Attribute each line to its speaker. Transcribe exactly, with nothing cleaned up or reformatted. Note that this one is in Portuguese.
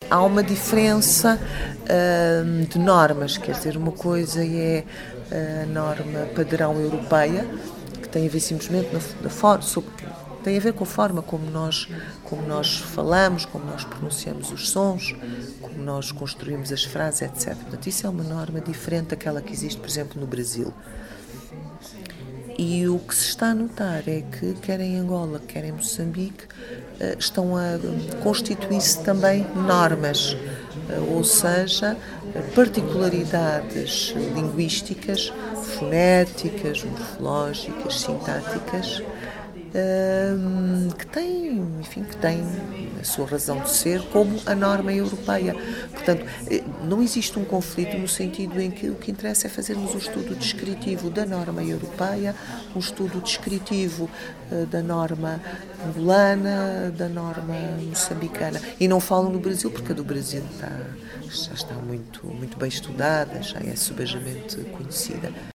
Speaker 1: há uma diferença uh, de normas, quer dizer, uma coisa é a norma padrão europeia, que tem a ver simplesmente na, na forma, tem a ver com a forma como nós, como nós falamos, como nós pronunciamos os sons, como nós construímos as frases, etcétera. Portanto, isso é uma norma diferente daquela que existe, por exemplo, no Brasil. E o que se está a notar é que, quer em Angola, quer em Moçambique, estão a constituir-se também normas, ou seja, particularidades linguísticas, fonéticas, morfológicas, sintáticas, que têm, enfim, que têm a sua razão de ser como a norma europeia. Portanto, não existe um conflito no sentido em que o que interessa é fazermos um estudo descritivo da norma europeia, um estudo descritivo da norma angolana, da norma moçambicana. E não falo no Brasil, porque a do Brasil está, já está muito, muito bem estudada, já é subejamente conhecida.